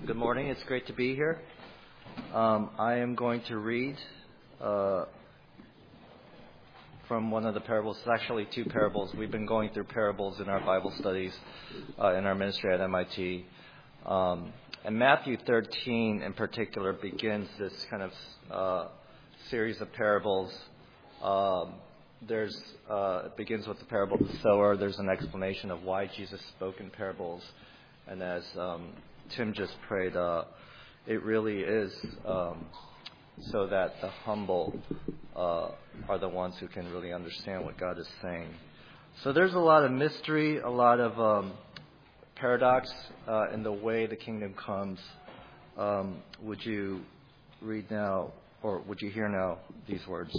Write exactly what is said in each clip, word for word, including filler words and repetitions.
Good morning. It's great to be here. Um, I am going to read uh, from one of the parables. It's actually two parables. We've been going through parables in our Bible studies uh, in our ministry at M I T. Um, and Matthew thirteen in particular begins this kind of uh, series of parables. Um, there's uh, it begins with the parable of the sower. There's an explanation of why Jesus spoke in parables. And as um, Tim just prayed, uh, it really is um, so that the humble uh, are the ones who can really understand what God is saying. So there's a lot of mystery, a lot of um, paradox uh, in the way the kingdom comes. Um, would you read now, or would you hear now these words?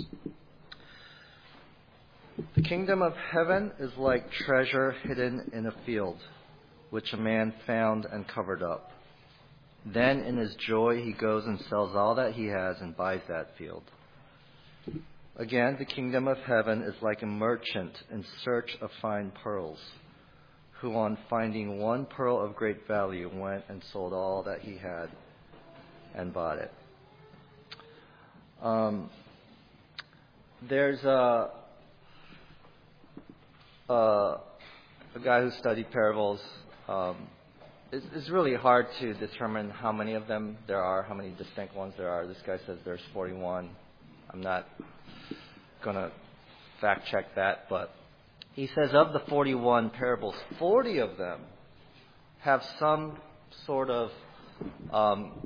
The kingdom of heaven is like treasure hidden in a field, which a man found and covered up. Then in his joy he goes and sells all that he has and buys that field. Again, the kingdom of heaven is like a merchant in search of fine pearls, who on finding one pearl of great value went and sold all that he had and bought it. Um, there's a, a, a guy who studied parables. Um, it's, it's really hard to determine how many of them there are, how many distinct ones there are. This guy says there's forty-one. I'm not going to fact check that, but he says of the forty-one parables, forty of them have some sort of um,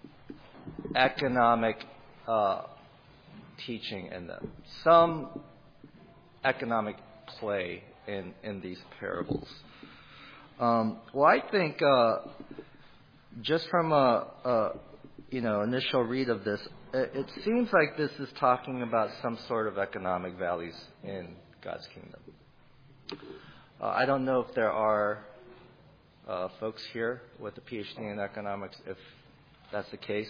economic uh, teaching in them, some economic play in, in these parables. Um, well, I think uh, just from a, a you know initial read of this, it, it seems like this is talking about some sort of economic values in God's kingdom. Uh, I don't know if there are uh, folks here with a P H D in economics. If that's the case,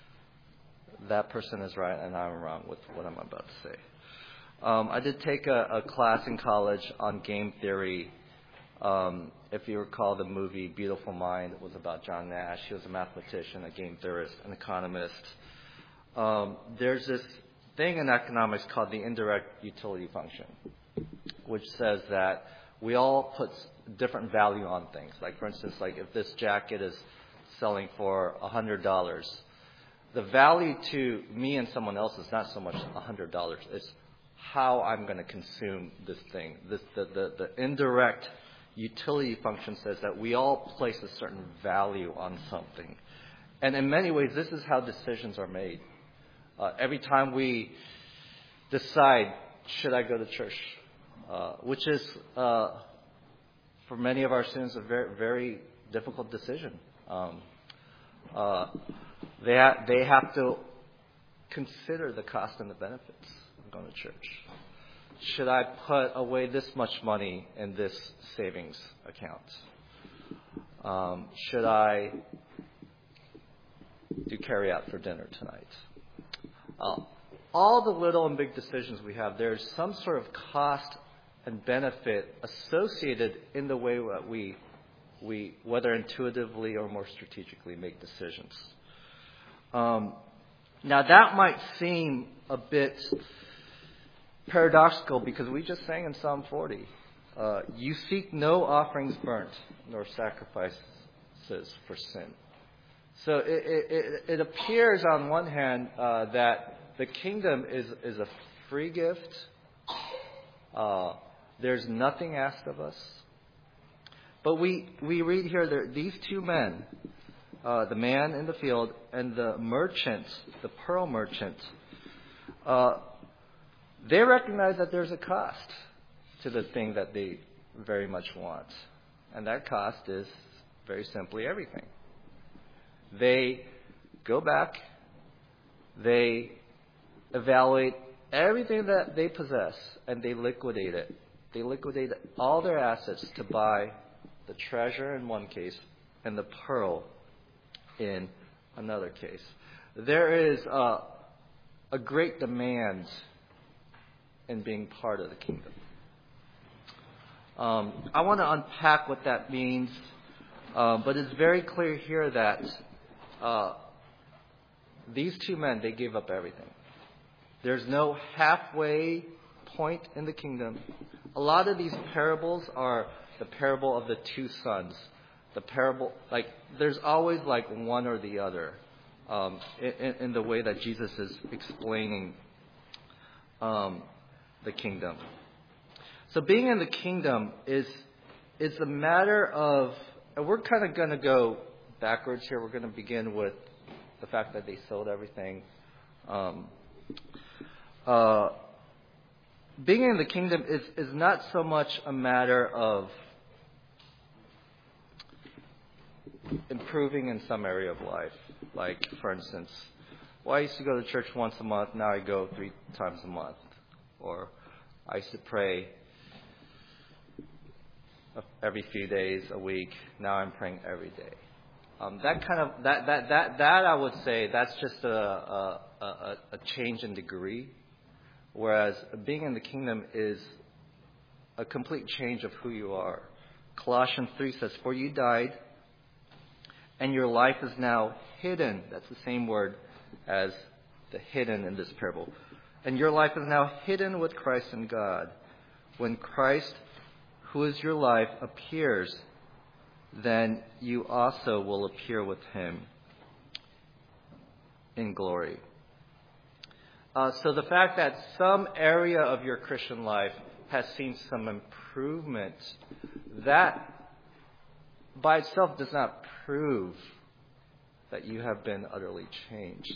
that person is right and I'm wrong with what I'm about to say. Um, I did take a, a class in college on game theory. Um, if you recall the movie Beautiful Mind, it was about John Nash. He was a mathematician, a game theorist, an economist. Um, there's this thing in economics called the indirect utility function, which says that we all put different value on things. Like, for instance, like if this jacket is selling for one hundred dollars, the value to me and someone else is not so much one hundred dollars. It's how I'm going to consume this thing. This, the, the, the indirect utility function says that we all place a certain value on something. And in many ways, this is how decisions are made. Uh, every time we decide, should I go to church? Uh, which is, uh, for many of our students, a very, very difficult decision. Um, uh, they, ha- they have to consider the cost and the benefits of going to church. Should I put away this much money in this savings account? Um, should I do carry out for dinner tonight? Uh, all the little and big decisions we have, there's some sort of cost and benefit associated in the way that we, we whether intuitively or more strategically, make decisions. Um, now, that might seem a bit paradoxical because we just sang in Psalm forty, uh, you seek no offerings burnt nor sacrifices for sin. So it, it, it appears on one hand uh, that the kingdom is, is a free gift. Uh, there's nothing asked of us. But we, we read here that these two men, uh, the man in the field and the merchant, the pearl merchant, uh, they recognize that there's a cost to the thing that they very much want. And that cost is very simply everything. They go back, they evaluate everything that they possess, and they liquidate it. They liquidate all their assets to buy the treasure in one case and the pearl in another case. There is a, a great demand in being part of the kingdom. Um, I want to unpack what that means, uh, but it's very clear here that uh, these two men, they gave up everything. There's no halfway point in the kingdom. A lot of these parables are the parable of the two sons. The parable, like, there's always like one or the other um, in, in the way that Jesus is explaining um, the kingdom. So being in the kingdom is is a matter of, and we're kind of going to go backwards here. We're going to begin with the fact that they sold everything. Um, uh, being in the kingdom is, is not so much a matter of improving in some area of life. Like, for instance, well, I used to go to church once a month. Now I go three times a month. Or I used to pray every few days a week. Now I'm praying every day. Um, that kind of that that that that I would say that's just a a, a a change in degree, whereas being in the kingdom is a complete change of who you are. Colossians three says, "For you died, and your life is now hidden." That's the same word as the hidden in this parable. And your life is now hidden with Christ in God. When Christ, who is your life, appears, then you also will appear with him in glory. Uh, so the fact that some area of your Christian life has seen some improvement, that by itself does not prove that you have been utterly changed.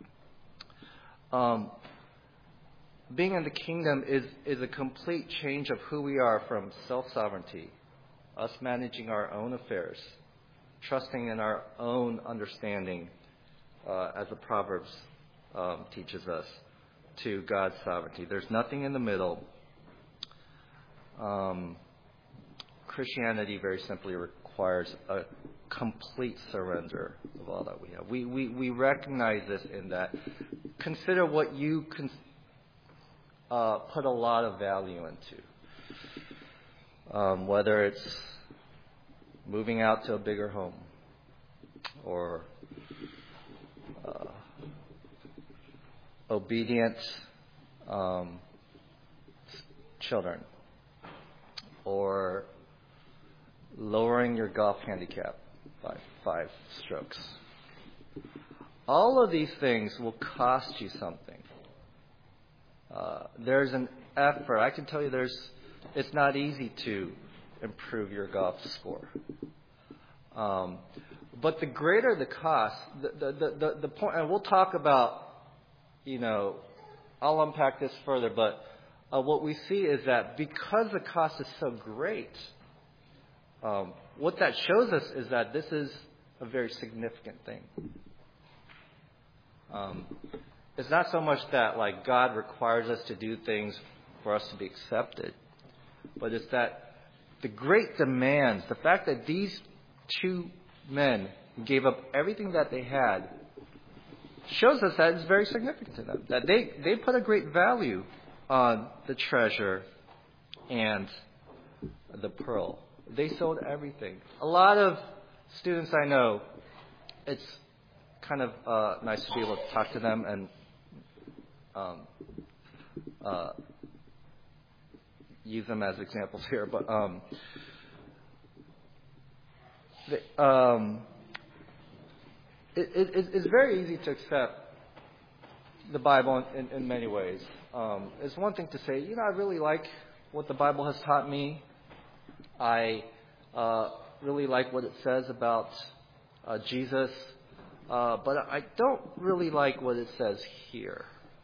Um, being in the kingdom is, is a complete change of who we are from self-sovereignty, us managing our own affairs, trusting in our own understanding, uh, as the Proverbs um, teaches us, to God's sovereignty. There's nothing in the middle. Um, Christianity very simply requires a complete surrender of all that we have. We we, we recognize this in that. Consider what you can uh, put a lot of value into. Um, whether it's moving out to a bigger home, or uh, obedient um, children, or lowering your golf handicap by five strokes. All of these things will cost you something. Uh, there's an effort. I can tell you there's it's not easy to improve your golf score. Um, but the greater the cost, the, the, the, the, the point, and we'll talk about, you know, I'll unpack this further, but uh, what we see is that because the cost is so great, um, what that shows us is that this is a very significant thing. Um, it's not so much that, like, God requires us to do things for us to be accepted, but it's that the great demands, the fact that these two men gave up everything that they had, shows us that it's very significant to them. That they, they put a great value on the treasure and the pearl. They sold everything. A lot of students I know, it's kind of uh, nice to be able to talk to them and um, uh, use them as examples here, but um, the, um, it, it, it's very easy to accept the Bible in, in many ways. Um, it's one thing to say, you know, I really like what the Bible has taught me. I uh, really like what it says about uh, Jesus, uh, but I don't really like what it says here.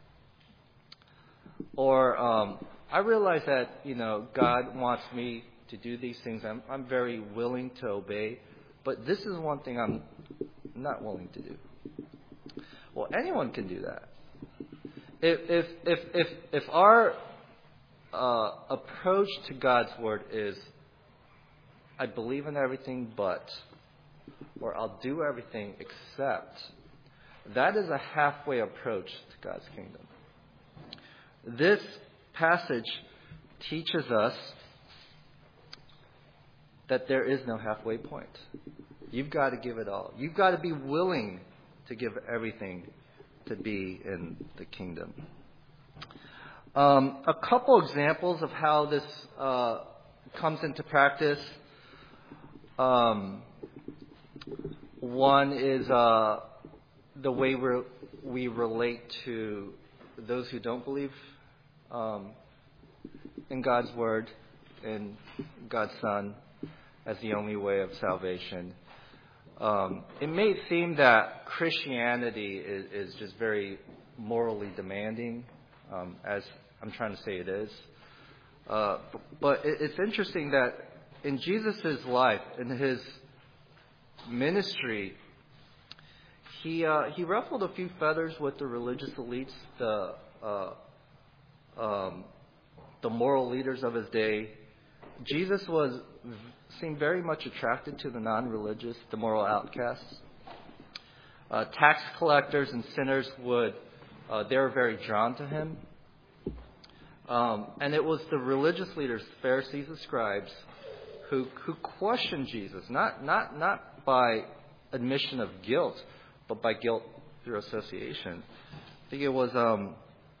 Or um, I realize that, you know, God wants me to do these things. I'm, I'm very willing to obey, but this is one thing I'm not willing to do. Well, anyone can do that. If if if if, if our uh, approach to God's word is, I believe in everything but, or I'll do everything except, that is a halfway approach to God's kingdom. This passage teaches us that there is no halfway point. You've got to give it all. You've got to be willing to give everything to be in the kingdom. Um, a couple examples of how this uh, comes into practice. Um, one is uh, the way we're, we relate to those who don't believe um, in God's Word, in God's Son, as the only way of salvation. Um, it may seem that Christianity is, is just very morally demanding, um, as I'm trying to say it is. Uh, but it, it's interesting that in Jesus' life, in his ministry, he uh, he ruffled a few feathers with the religious elites, the uh, um, the moral leaders of his day. Jesus was seemed very much attracted to the non-religious, the moral outcasts. Uh, tax collectors and sinners would uh, they were very drawn to him. Um, and it was the religious leaders, Pharisees and scribes, who who questioned Jesus, not not not by admission of guilt, but by guilt through association. I think it was um,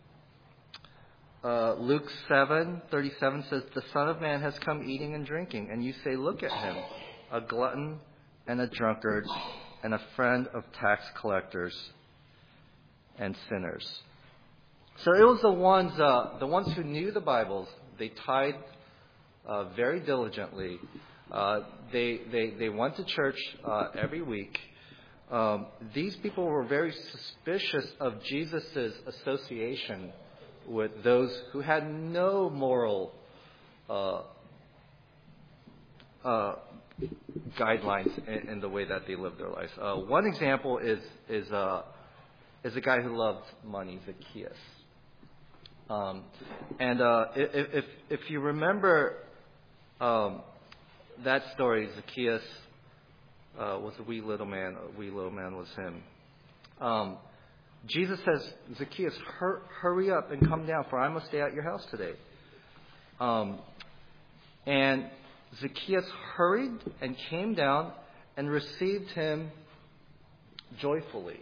uh, Luke seven thirty-seven says, "The Son of Man has come eating and drinking, and you say, 'Look at him, a glutton and a drunkard, and a friend of tax collectors and sinners.'" So it was the ones, uh, the ones who knew the Bibles. They tithed uh, very diligently. Uh, they, they they went to church uh, every week. Um, these people were very suspicious of Jesus' association with those who had no moral uh, uh, guidelines in, in the way that they lived their lives. Uh, one example is is uh, is a guy who loved money, Zacchaeus. Um, and uh, if, if if you remember um, that story, Zacchaeus uh, was a wee little man. A wee little man was him. Um, Jesus says, "Zacchaeus, hur- hurry up and come down, for I must stay at your house today." Um, and Zacchaeus hurried and came down and received him joyfully.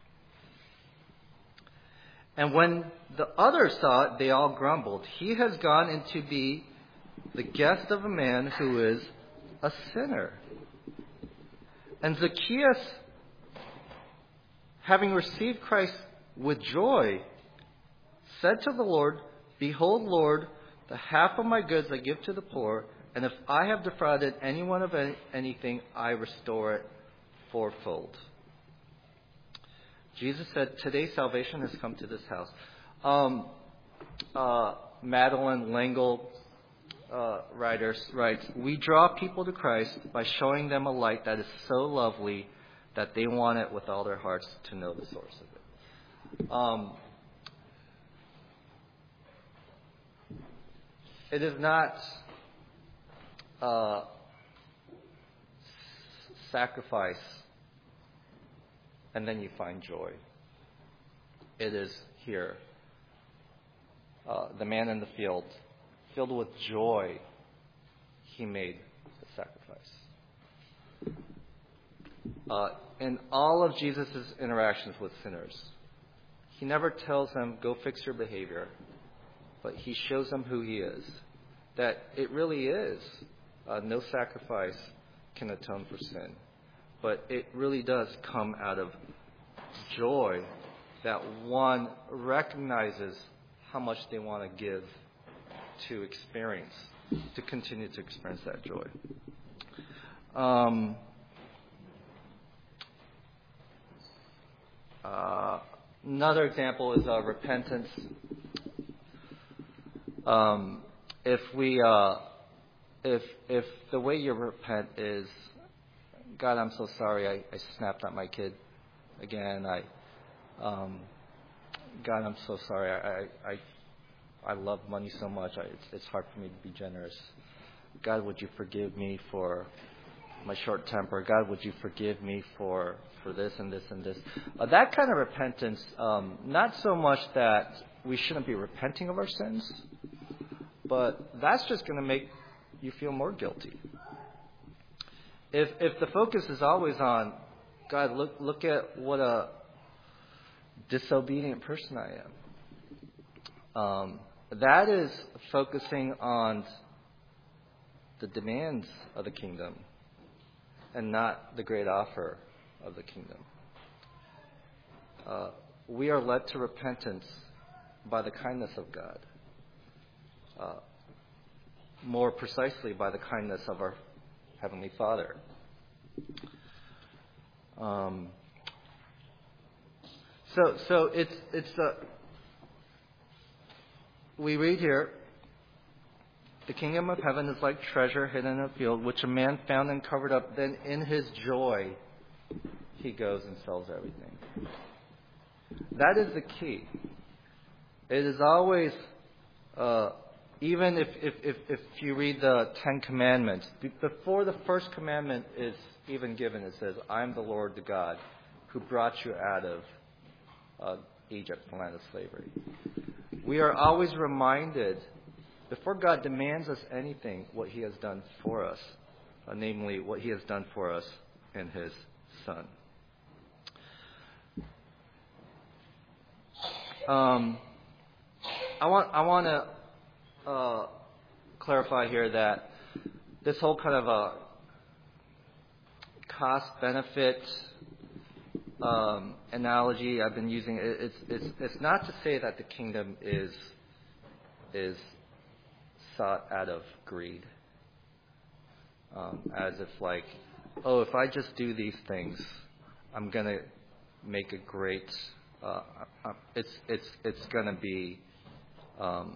And when the others saw it, they all grumbled. "He has gone in to be the guest of a man who is a sinner." And Zacchaeus, having received Christ with joy, said to the Lord, "Behold, Lord, the half of my goods I give to the poor, and if I have defrauded anyone of any, anything, I restore it fourfold." Jesus said, "Today salvation has come to this house." Um, uh, Madeline L'Engle uh, writers, writes, "We draw people to Christ by showing them a light that is so lovely that they want it with all their hearts to know the source of it." Um, it is not uh, sacrifice and then you find joy. It is here. Uh, the man in the field, filled with joy, he made the sacrifice. Uh, in all of Jesus' interactions with sinners, he never tells them, "Go fix your behavior," but he shows them who he is. That it really is. Uh, no sacrifice can atone for sin. But it really does come out of joy that one recognizes how much they want to give to experience, to continue to experience that joy. Um, uh, another example is uh, repentance. Um, if we, uh, if if the way you repent is, "God, I'm so sorry. I, I snapped at my kid again. I, um, God, I'm so sorry. I, I, I love money so much. I, it's, it's hard for me to be generous. God, would you forgive me for my short temper? God, would you forgive me for, for this and this and this?" Uh, that kind of repentance, um, not so much that we shouldn't be repenting of our sins, but that's just going to make you feel more guilty. If if the focus is always on God, look look at what a disobedient person I am. Um, that is focusing on the demands of the kingdom and not the great offer of the kingdom. Uh, we are led to repentance by the kindness of God. Uh, more precisely, by the kindness of our Heavenly Father. Um, so, so it's it's a. We read here, the kingdom of heaven is like treasure hidden in a field, which a man found and covered up. Then, in his joy, he goes and sells everything. That is the key. It is always, uh, even if, if, if, if you read the Ten Commandments, before the first commandment is even given, it says, I am the Lord the God who brought you out of uh, Egypt, the land of slavery. We are always reminded, before God demands us anything, what He has done for us, uh, namely what He has done for us in His Son. Um, I want I want to uh, clarify here that this whole kind of a cost-benefit um, analogy I've been using, it, it's it's it's not to say that the kingdom is is sought out of greed, um, as if like, oh, if I just do these things, I'm gonna make a great. Uh, it's it's it's gonna be um,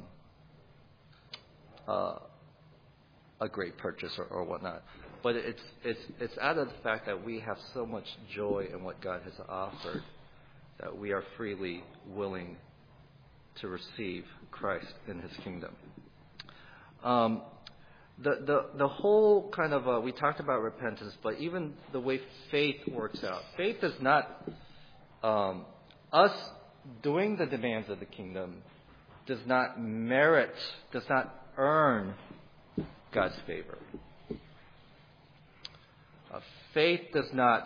uh, a great purchase or, or whatnot. But it's it's it's out of the fact that we have so much joy in what God has offered that we are freely willing to receive Christ in His kingdom. Um, the the the whole kind of uh, we talked about repentance, but even the way faith works out. Faith is not um, us doing the demands of the kingdom. Does not merit, does not earn God's favor. Uh, faith does not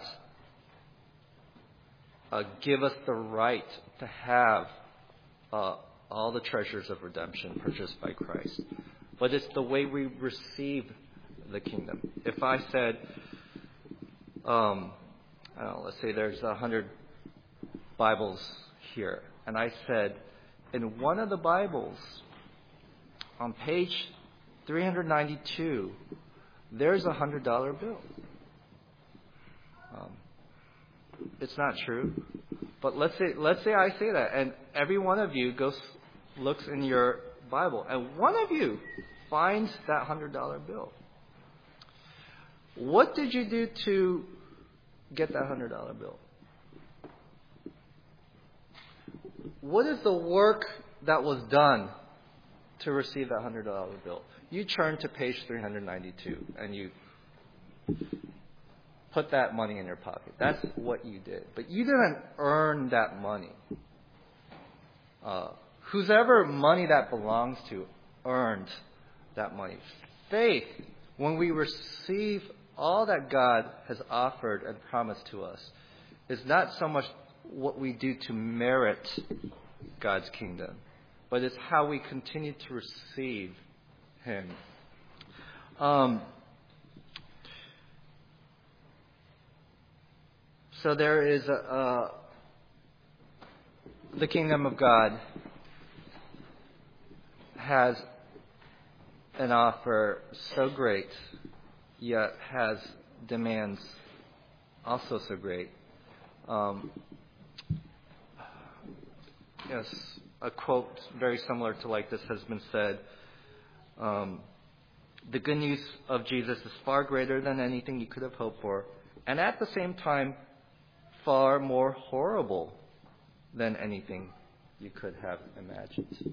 uh, give us the right to have uh, all the treasures of redemption purchased by Christ. But it's the way we receive the kingdom. If I said, um, I don't know, let's say there's a hundred Bibles here, and I said, in one of the Bibles, on page three hundred ninety-two, there's a hundred dollar bill. Um, it's not true, but let's say let's say I say that, and every one of you goes looks in your Bible, and one of you finds that hundred dollar bill. What did you do to get that hundred dollar bill? What is the work that was done to receive that hundred dollar bill? You turn to page three hundred ninety-two and you put that money in your pocket. That's what you did. But you didn't earn that money. Uh, whoever money that belongs to earned that money. Faith, when we receive all that God has offered and promised to us, is not so much what we do to merit God's kingdom, but it's how we continue to receive Him. Um, so there is a, a the kingdom of God has an offer so great, yet has demands also so great. Um, yes, a quote very similar to like this has been said. Um, the good news of Jesus is far greater than anything you could have hoped for, and at the same time, far more horrible than anything you could have imagined.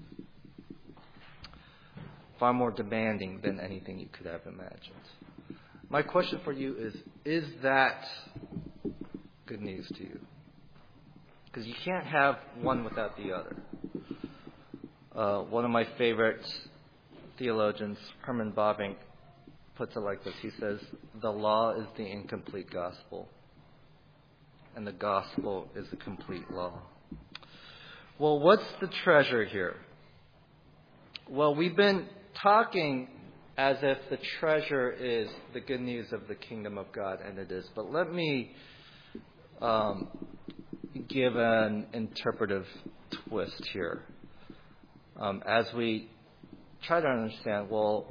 Far more demanding than anything you could have imagined. My question for you is, is that good news to you? Because you can't have one without the other. Uh, one of my favorite theologians, Herman Bavinck, puts it like this. He says, the law is the incomplete gospel. and the gospel is the complete law. Well, what's the treasure here? Well, we've been talking as if the treasure is the good news of the kingdom of God, and it is. But let me um, give an interpretive twist here. Um, as we try to understand, well,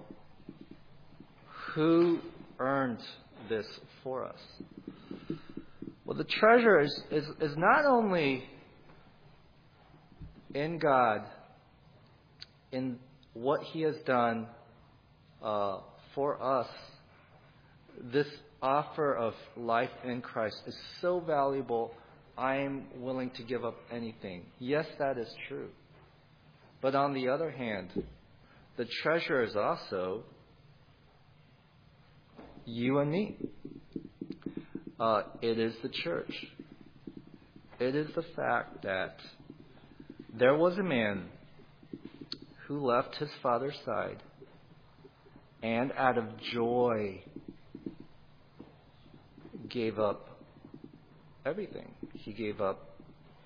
who earned this for us? Well, the treasure is, is, is not only in God, in what He has done uh, for us. This offer of life in Christ is so valuable, I am willing to give up anything. Yes, that is true. But on the other hand, the treasure is also you and me. Uh, it is the church. It is the fact that there was a man who left his father's side and out of joy gave up everything. He gave up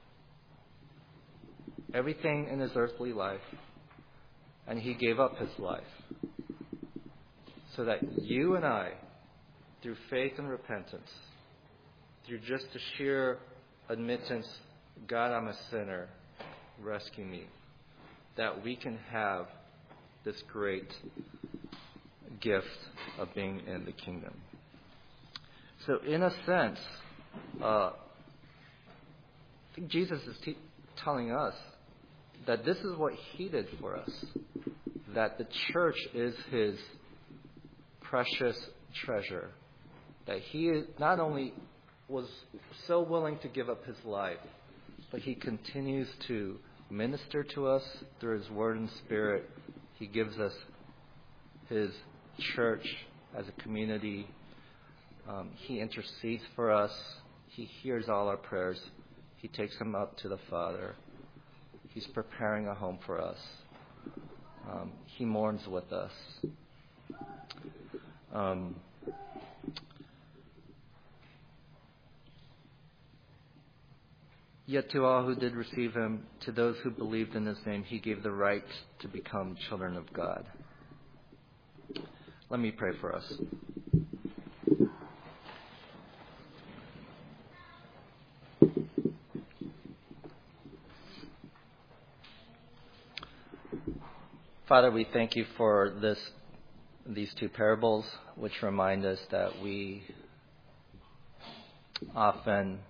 everything in his earthly life, and he gave up his life so that you and I, through faith and repentance, through just the sheer admittance, God, I'm a sinner, rescue me, that we can have this great gift of being in the kingdom. So in a sense, uh, I think Jesus is te- telling us that this is what He did for us, that the church is His precious treasure, that He not only was so willing to give up His life, but He continues to minister to us through His Word and Spirit. He gives us His church as a community. Um, he intercedes for us. He hears all our prayers. He takes them up to the Father. He's preparing a home for us. Um, he mourns with us. Um, Yet to all who did receive Him, to those who believed in His name, He gave the right to become children of God. Let me pray for us. Father, we thank You for this, these two parables, which remind us that we often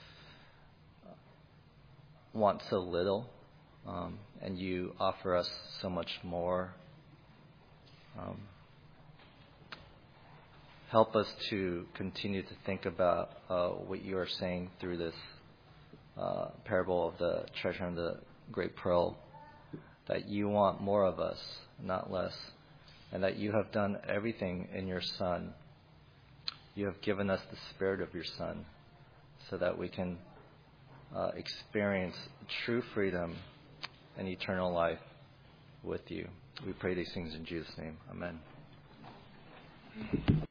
want so little, um, and You offer us so much more. Um, help us to continue to think about uh, what You are saying through this uh, parable of the treasure and the great pearl, that You want more of us, not less, and that You have done everything in Your Son. You have given us the Spirit of Your Son so that we can Uh, experience true freedom and eternal life with You. We pray these things in Jesus' name. Amen.